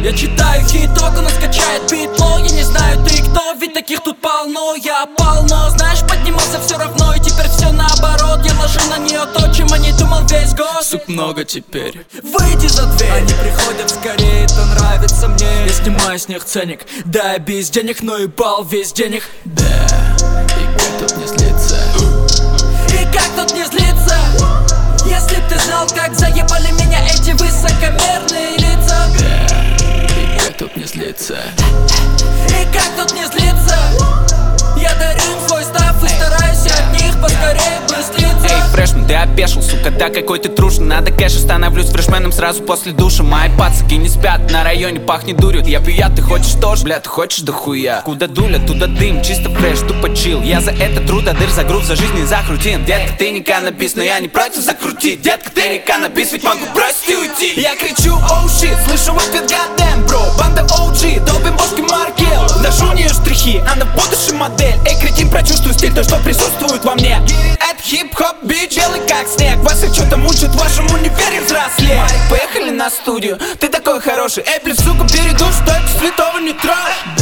Я читаю хиток, он скачает битло. Я не знаю, ты кто, ведь таких тут полно. Я полно, знаешь, поднимался все равно. И теперь все наоборот, я ложу на нее то, чем о ней думал весь год. Суп много теперь. Выйди за дверь. Они приходят скорее, это нравится мне. Я снимаю с них ценник, да, я без денег, но ебал весь денег. Да, и как тут не злиться? И как тут не злиться? Если б ты знал, как заебали меня эти высокомерные лица. Да, и как тут не злиться? И как тут не злиться? Я дарю им свой став и стараюсь от них поскорее быстриться. Эй, фрешмен, ты опешил, сука, да какой ты трушный. Надо кэш, становлюсь фрешменом сразу после душа. Мои пацаки не спят, на районе пахнет дурью. Я пью, ты хочешь тоже, бля, ты хочешь да хуя. Куда дуля, туда дым, чисто фреш, тупо чил. Я за это трудодыр, за грув, за жизнь и за крутин. Детка, ты не каннабис, но я не против закрутить. Детка, ты не каннабис, ведь могу бросить и уйти. Я кричу, оу щит, слышу в ответ goddamn, бро. Банда OG, долбим бошки Маркел. Ношу у нее штрихи, она в будущем модель. Эй, кретин, прочувствуй стиль, то, что присутствует во мне. Это хип-хоп, бич, белый как снег. Вас их что-то мучат, в вашем универе взрослее. Поехали на студию, ты такой хороший. Эй, блин, сука, передуш, только святого не трожь.